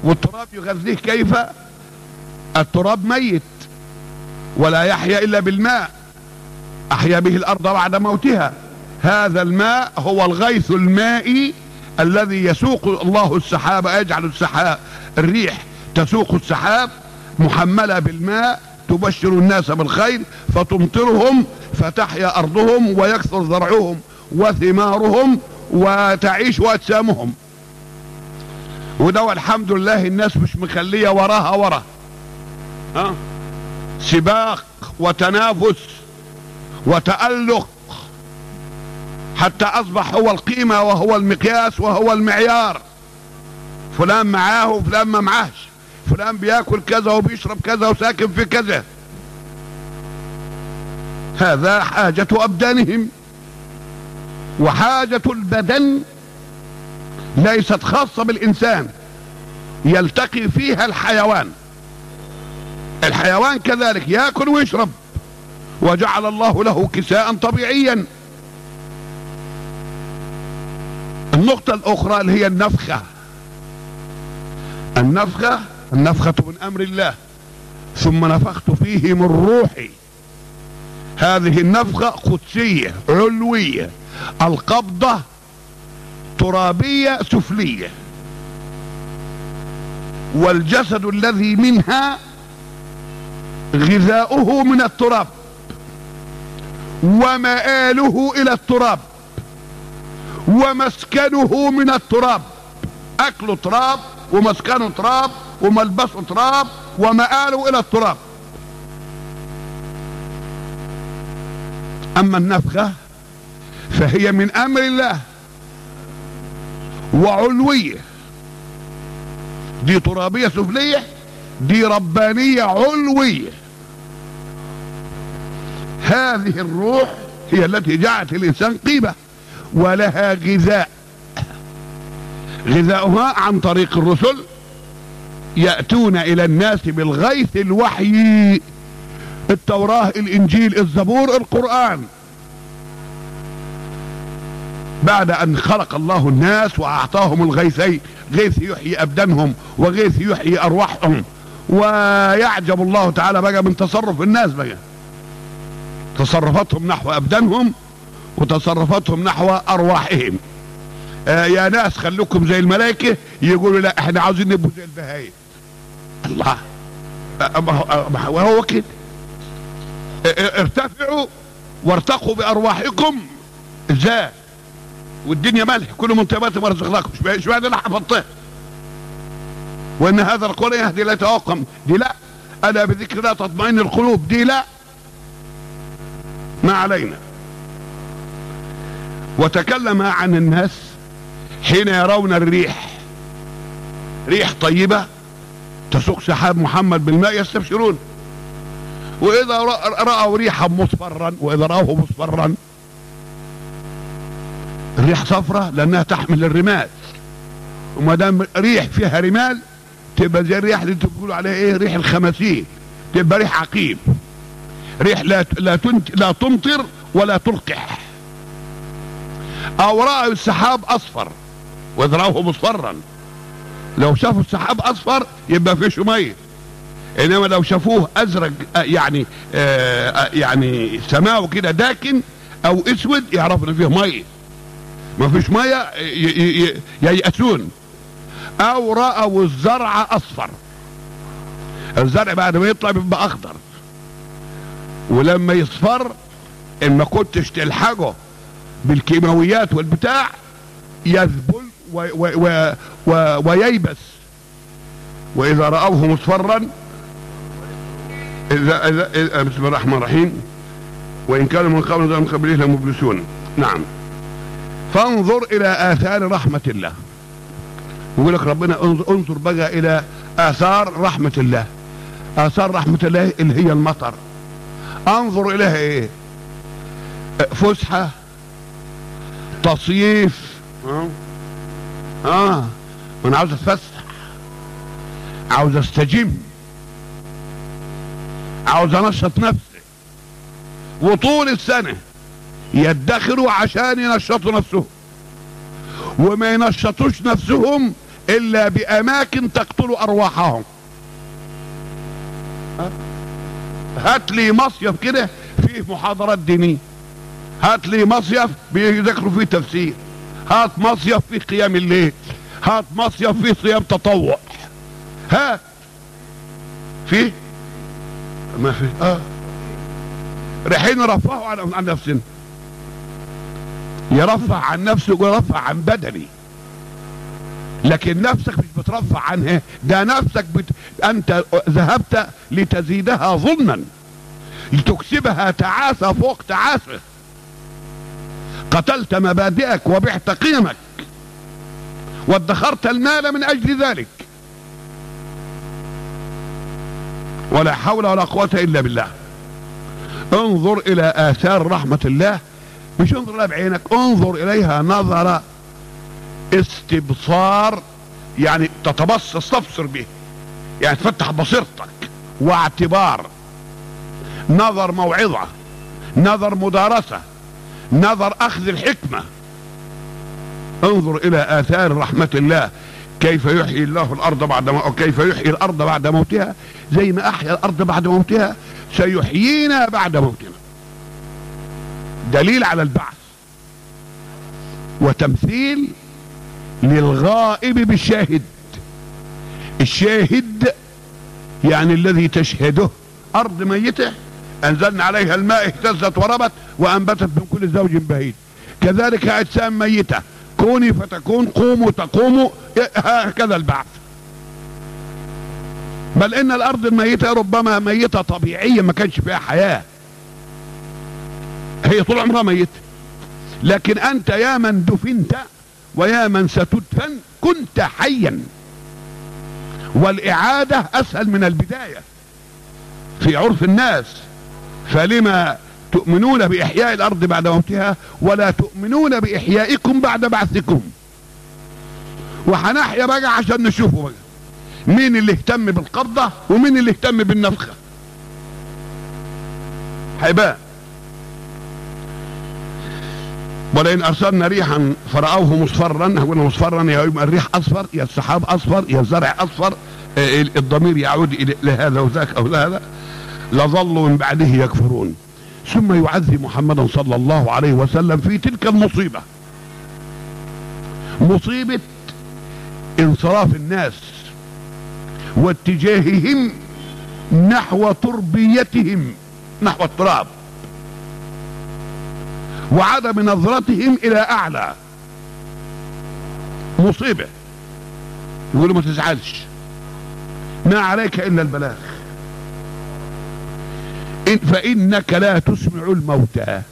والتراب يغذيه كيف؟ التراب ميت ولا يحيا الا بالماء، احيا به الارض بعد موتها. هذا الماء هو الغيث المائي الذي يسوق الله السحاب، يجعل السحاب الريح تسوق السحاب محملة بالماء تبشر الناس بالخير فتمطرهم فتحيا ارضهم ويكثر زرعهم وثمارهم وتعيش اجسامهم. وده والحمد لله الناس مش مخليه وراها ورا سباق وتنافس وتألق، حتى اصبح هو القيمة وهو المقياس وهو المعيار. فلان معاه وفلان ما معاهش، فلان بياكل كذا وبيشرب كذا وساكن في كذا. هذا حاجة ابدانهم، وحاجة البدن ليست خاصة بالانسان، يلتقي فيها الحيوان. الحيوان كذلك ياكل ويشرب، وجعل الله له كساء طبيعيا. النقطة الاخرى اللي هي النفخة. النفخة من امر الله، ثم نفخت فيه من روحي. هذه النفخة قدسية علوية، القبضة ترابية سفلية، والجسد الذي منها غذاؤه من التراب ومآله الى التراب ومسكنه من التراب. اكله تراب ومسكنه تراب وملبسه تراب ومآله الى التراب. اما النفخة فهي من امر الله وعلوية، دي ترابية سفلية، دي ربانية علوية. هذه الروح هي التي جعلت الانسان قيمة ولها غذاء. غذاؤها عن طريق الرسل، يأتون الى الناس بالغيث الوحي، التوراة الانجيل الزبور القرآن. بعد ان خلق الله الناس واعطاهم الغيثين، غيث يحيي ابدانهم وغيث يحيي ارواحهم. ويعجب الله تعالى بقى من تصرف الناس، بقى تصرفاتهم نحو ابدانهم وتصرفاتهم نحو ارواحهم. يا ناس خلوكم زي الملائكة، يقولوا لا احنا عاوزين نبقوا زي البهايم. الله، وهو كده. ارتفعوا وارتقوا بارواحكم. ازاي؟ والدنيا ملح، كل من طيبات ما رزقناكم. اشمعنى انا حفظتها؟ وان هذا القرآن يهدي لا يتوقم، دي لا. الا بذكر الله تطمئن القلوب، دي لا. ما علينا. وتكلم عن الناس حين يرون الريح، ريح طيبة تسوق سحاب محمد بالماء يستبشرون. واذا رأوا ريحا مصفرا، واذا رأوه مصفرا، الريح صفرة لانها تحمل الرمال، وما دام ريح فيها رمال تبقى زي الريح اللي انتوا بتقولوا عليها ايه، ريح الخماسين، تبقى ريح عقيم، ريح لا تمطر ولا تلقح. او رأوا السحاب اصفر واذا رأوه مصفرا، لو شافوا السحاب اصفر يبقى فيه ميه، انما لو شافوه ازرق يعني سماوي كده داكن او اسود يعرفوا ان فيه ميه. ما فيش ميه ييأسون. او رأوا الزرع اصفر، الزرع بعد ما يطلع بيبقى اخضر، ولما يصفر ان ما كنتش تلحقه بالكيماويات والبتاع يذبل وييبس. واذا رأوه مصفرا بسم الله الرحمن الرحيم، وان كانوا من قبله لمبلسون. نعم. فانظر الى اثار رحمة الله. يقول لك ربنا انظر بقى الى اثار رحمة الله. اثار رحمة الله اللي هي المطر. انظر اليها ايه؟ فسحة، تصييف. انا عاوز اتفسح، عاوز استجم، عاوز انشط نفسي. وطول السنة يدخروا عشان ينشطوا نفسهم، وما ينشطوش نفسهم الا باماكن تقتل ارواحهم. هات لي مصيف كده فيه محاضرات دينية، هات لي مصيف بيذكروا فيه تفسير، هات مصيف فيه قيام الليل، هات مصيف فيه صيام تطوع، هات فيه ما فيه. رايحين نرفعوا عن نفسنا، يرفع عن نفسه ويرفع عن بدني، لكن نفسك مش بترفع عنها، ده نفسك انت ذهبت لتزيدها ظلما، لتكسبها تعاسة فوق تعاسة، قتلت مبادئك وبعت قيمك وادخرت المال من اجل ذلك. ولا حول ولا قوة الا بالله. انظر الى اثار رحمة الله، مش انظر لها بعينك، انظر اليها نظر استبصار، يعني تتبصر تستبصر به، يعني تفتح بصيرتك، واعتبار، نظر موعظة، نظر مدارسة، نظر اخذ الحكمة. انظر الى اثار رحمة الله، كيف يحيي الله الارض بعد كيف يحيي الارض بعد موتها، زي ما احيا الارض بعد موتها سيحيينا بعد موتنا. دليل على البعث وتمثيل للغائب بالشاهد. الشاهد يعني الذي تشهده. ارض ميتة انزلنا عليها الماء اهتزت وربت وانبتت من كل زوج بهيج، كذلك اجسام ميتة، كوني فتكون، قوموا تقوموا، هكذا البعث. بل ان الارض الميتة ربما ميتة طبيعية ما كانش فيها حياة، هي طول عمرها ميتة، لكن انت يا من دفنت ويا من ستدفن كنت حيا، والاعادة اسهل من البداية في عرف الناس. فلما تؤمنون باحياء الارض بعد موتها ولا تؤمنون باحيائكم بعد بعثكم؟ وهنحيا بقى عشان نشوفوا بقى مين اللي اهتم بالقبضة ومين اللي اهتم بالنفخة. هيبان. ولئن ارسلنا ريحا فرأوه مصفرا، قلنا مصفرا يا يبقى الريح اصفر، يا السحاب اصفر، يا الزرع اصفر، الضمير يعود الى لهذا وذاك او لهذا، لظلوا من بعده يكفرون. ثم يعزي محمدا صلى الله عليه وسلم في تلك المصيبة، مصيبة انصراف الناس واتجاههم نحو تربيتهم، نحو التراب، وعدم نظرتهم الى اعلى. مصيبة. يقولوا ما تزعلش، ما عليك الا البلاغ، فانك لا تسمع الموتى،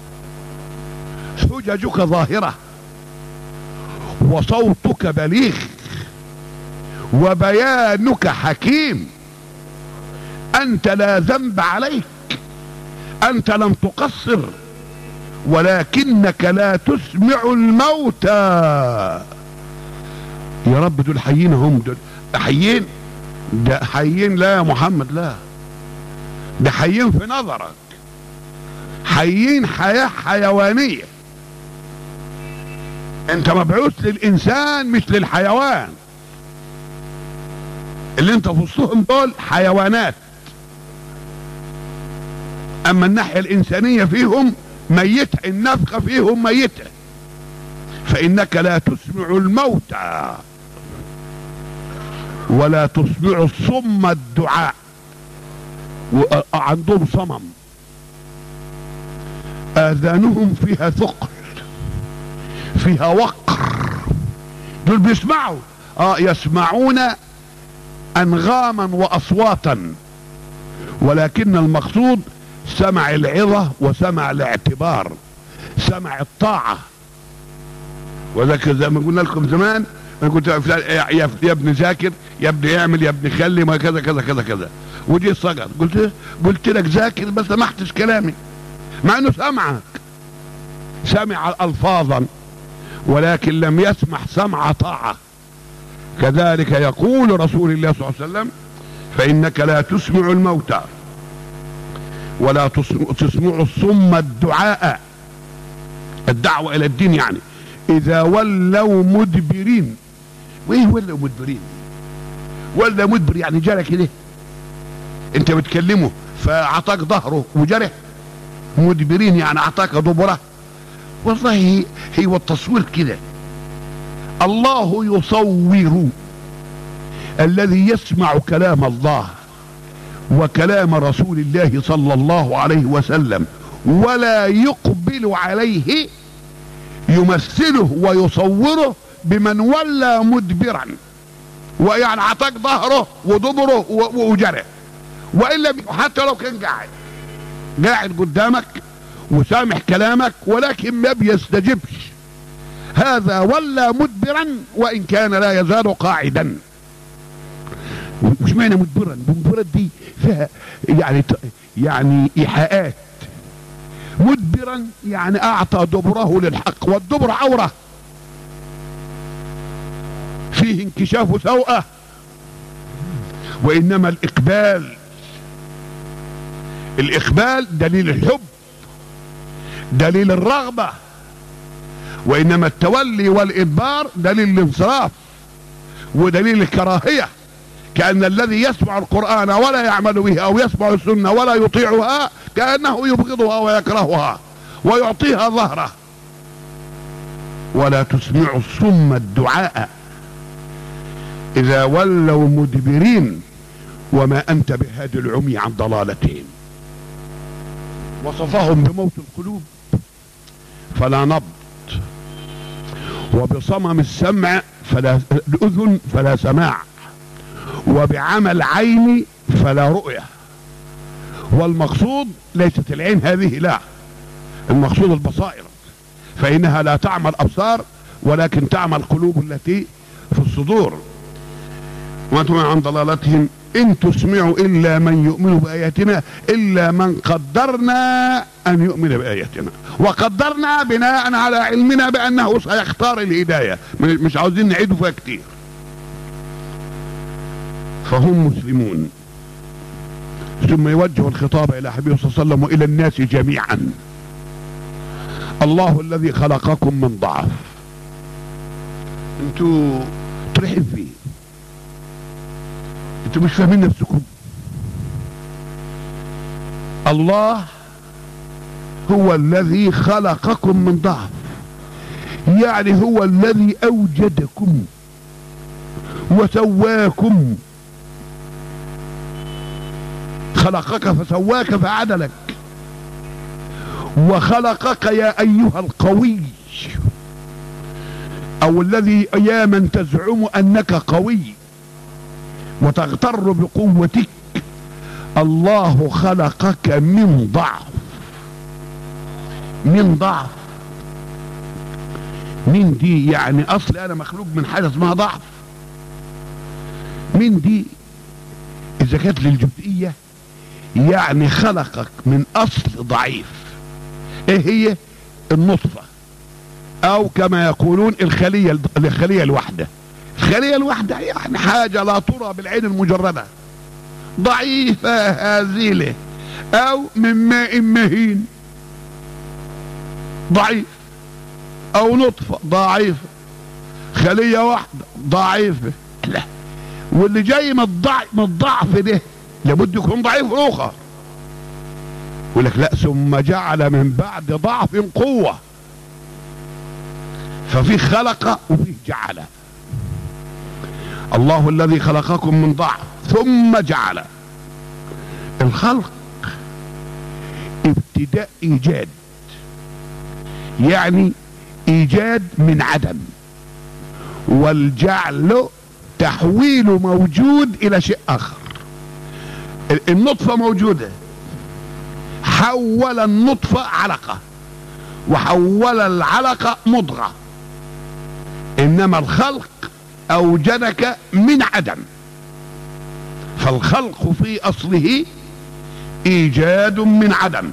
حججك ظاهرة وصوتك بليغ وبيانك حكيم، انت لا ذنب عليك، انت لم تقصر، ولكنك لا تسمع الموتى. يا رب دول حيين، هم دول حيين، ده حيين لا يا محمد، لا ده حيين في نظرك، حيين حياة حيوانية. انت مبعوث للانسان مش للحيوان، اللي انت في وسطهم دول حيوانات، اما الناحية الانسانية فيهم ميتة، النفخة فيهم ميتة. فانك لا تسمع الموتى ولا تسمع الصم الدعاء، وعندهم صمم، اذانهم فيها ثقل، فيها وقر، دول بيسمعوا، يسمعون انغاما واصواتا، ولكن المقصود سمع العظة وسمع الاعتبار، سمع الطاعة. وذاك زي ما قلنا لكم زمان، انا كنت يا ابني ذاكر، يا ابني اعمل، يا ابني خلي، ما كذا كذا كذا كذا، ودي صغر. قلت لك ذاكر بس ما سمعتش كلامي، مع انه سمعك، سمع الفاظا ولكن لم يسمع سمع طاعة. كذلك يقول رسول الله صلى الله عليه وسلم: فإنك لا تسمع الموتى ولا تسمع الصم الدعاء، الدعوة إلى الدين يعني، إذا ولوا مدبرين، وايه ولوا مدبرين؟ ولا مدبر يعني جرى كده، انت بتكلمه فاعطاك ظهره وجرى. مدبرين يعني اعطاك دبره. والله هو التصوير كده. الله يصور الذي يسمع كلام الله وكلام رسول الله صلى الله عليه وسلم ولا يقبل عليه، يمثله ويصوره بمن ولى مدبرا، ويعني اعطاك ظهره ودبره وجرى. والا حتى لو كان قاعد قدامك وسامح كلامك ولكن ما بيستجبش، هذا ولى مدبرا وان كان لا يزال قاعدا. مش معنى مدبرا؟ مدبرا دي فيها يعني ايحاءات. مدبرا يعني اعطى دبره للحق، والدبر عوره فيه انكشاف سوءه. وانما الاقبال دليل الحب، دليل الرغبه. وانما التولي والادبار دليل الانصراف ودليل الكراهيه. كأن الذي يسمع القرآن ولا يعمل به أو يسمع السنة ولا يطيعها كأنه يبغضها ويكرهها ويعطيها ظهره. ولا تسمع الصم الدعاء إذا ولوا مدبرين وما أنت بهادي العمي عن ضلالتهم. وصفهم بموت القلوب فلا نبض، وبصمم السمع فلا الأذن فلا سماع، وبعمى العين فلا رؤية. والمقصود ليست العين هذه، لا، المقصود البصائر، فإنها لا تعمى الأبصار ولكن تعمى القلوب التي في الصدور. وما عن ضلالتهم إن تسمعوا إلا من يؤمن بآياتنا إلا من قدرنا أن يؤمن بآياتنا. وقدرنا بناء على علمنا بأنه سيختار الهداية، مش عاوزين نعيده فيها كتير. فهم مسلمون. ثم يوجه الخطاب إلى حبيبه صلى الله عليه وسلم وإلى الناس جميعا. الله الذي خلقكم من ضعف. انتوا ترحب فيه، انتوا مش فاهمين نفسكم. الله هو الذي خلقكم من ضعف، يعني هو الذي أوجدكم وسواكم. خلقك فسواك فعدلك، وخلقك يا أيها القوي، أو الذي يا من تزعم أنك قوي وتغتر بقوتك. الله خلقك من ضعف. من ضعف، من دي يعني أصل أنا مخلوق من حاجة اسمها ضعف. من دي إذا كانت للجزئية يعني خلقك من أصل ضعيف. إيه هي؟ النطفة، أو كما يقولون الخلية الواحدة. الخلية الواحدة يعني حاجة لا ترى بالعين المجردة، ضعيفة هزيلة، أو من ماء مهين ضعيف، أو نطفة ضعيفة، خلية واحدة ضعيفة. لا، واللي جاي من الضعف ده لابد يكون ضعيف اخر. يقول لك لا، ثم جعل من بعد ضعف قوة. ففي خلق وفيه جعل. الله الذي خلقكم من ضعف ثم جعل. الخلق ابتداء ايجاد، يعني ايجاد من عدم. والجعل تحويل موجود الى شيء اخر. النطفة موجودة، حول النطفة علقة، وحول العلقة مضغة. انما الخلق اوجدك من عدم. فالخلق في اصله ايجاد من عدم،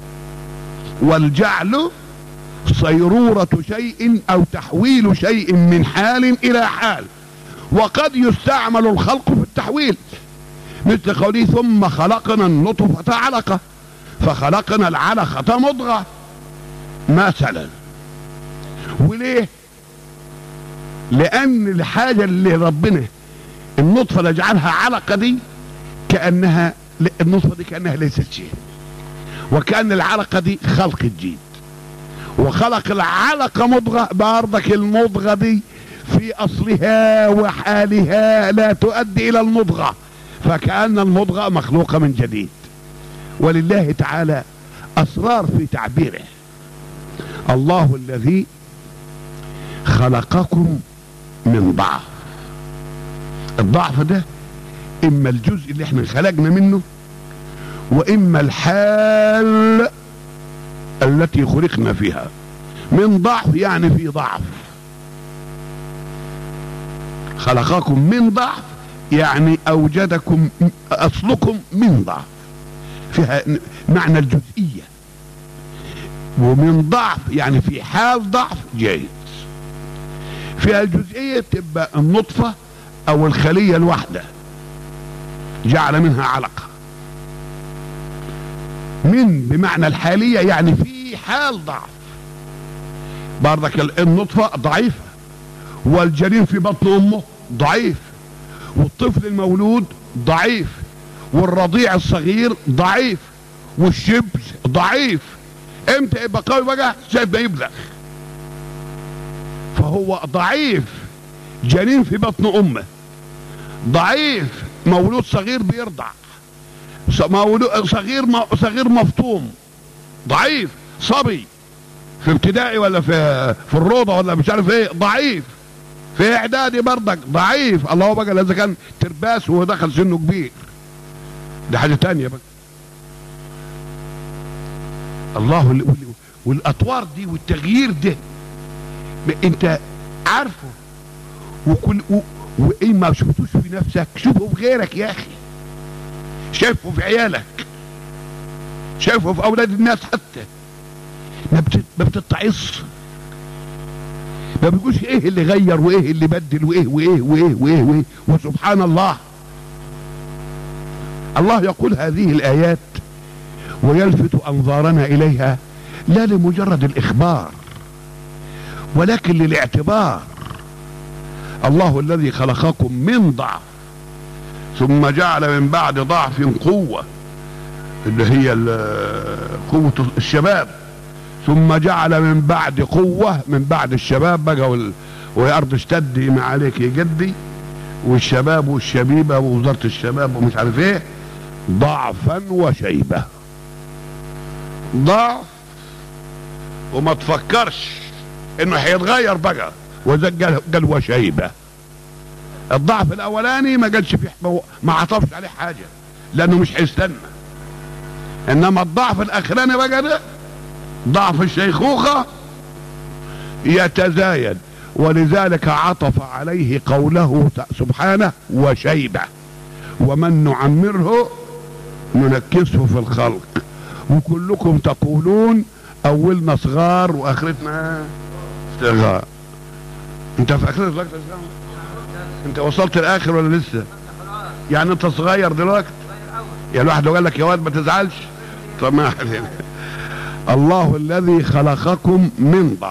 والجعل صيرورة شيء او تحويل شيء من حال الى حال. وقد يستعمل الخلق في التحويل، مثل قوله ثم خلقنا النطفة علقة فخلقنا العلقة مضغة مثلا. وليه؟ لان الحاجة اللي ربنا النطفة اللي جعلها علقة دي كأنها النطفة دي كأنها ليست شيء، وكأن العلقة دي خلق جديد، وخلق العلقة مضغة. برضك المضغة دي في اصلها وحالها لا تؤدي الى المضغة، فكأن المضغة مخلوقة من جديد. ولله تعالى اسرار في تعبيره. الله الذي خلقكم من ضعف. الضعف ده اما الجزء اللي احنا خلقنا منه، واما الحال التي خلقنا فيها. من ضعف يعني في ضعف. خلقكم من ضعف يعني اوجدكم اصلكم من ضعف، فيها معنى الجزئية. ومن ضعف يعني في حال ضعف جيد. فيها الجزئية تبقى النطفة او الخلية الواحدة جعل منها علقة. من بمعنى الحالية يعني في حال ضعف. برضك النطفة ضعيفة، والجنين في بطن امه ضعيف، والطفل المولود ضعيف، والرضيع الصغير ضعيف، والشبل ضعيف. امتى يبقى قوي بقى؟ شايف ما يبلغ. فهو ضعيف، جنين في بطن امه ضعيف، مولود صغير بيرضع، مولود صغير مفطوم ضعيف، صبي في ابتدائي ولا في الروضه ولا مش عارف ايه ضعيف، في اعدادي برضك ضعيف. الله بقى اذا كان ترباس وهو دخل سنه كبير ده حاجه تانية بقى. الله والاطوار دي والتغيير ده انت عارفه، وكل وايه ما شفتوش في نفسك شوفه في غيرك يا اخي، شايفه في عيالك، شايفه في اولاد الناس حتى. ما بتتعص، ما بيقولش ايه اللي غير وايه اللي بدل وايه وايه وايه وايه وايه. وسبحان الله، الله يقول هذه الايات ويلفت انظارنا اليها لا لمجرد الاخبار ولكن للاعتبار. الله الذي خلقكم من ضعف ثم جعل من بعد ضعف قوة، اللي هي قوة الشباب، ثم جعل من بعد قوة، من بعد الشباب بقى وهي أرض اشتد ما عليك يا جدي، والشباب والشبيبة ووزارة الشباب ومش عارف ايه، ضعفا وشيبة. ضعف وما تفكرش انه هيتغير بقى، قال وشيبة. الضعف الاولاني ما قالش فيه، ما عطفش عليه حاجة لانه مش هيستنى. انما الضعف الاخراني بقى ده ضعف الشيخوخة يتزايد، ولذلك عطف عليه قوله سبحانه وشيبة، ومن نعمره ننكسه في الخلق. وكلكم تقولون اولنا صغار واخرتنا صغار. انت في اخر دلوقتي؟ انت وصلت الاخر ولا لسه؟ يعني انت صغير دلوقتي؟ يعني الواحد لو قال لك يا واد ما تزعلش. طب ما علينا. الله الذي خلقكم من ضعف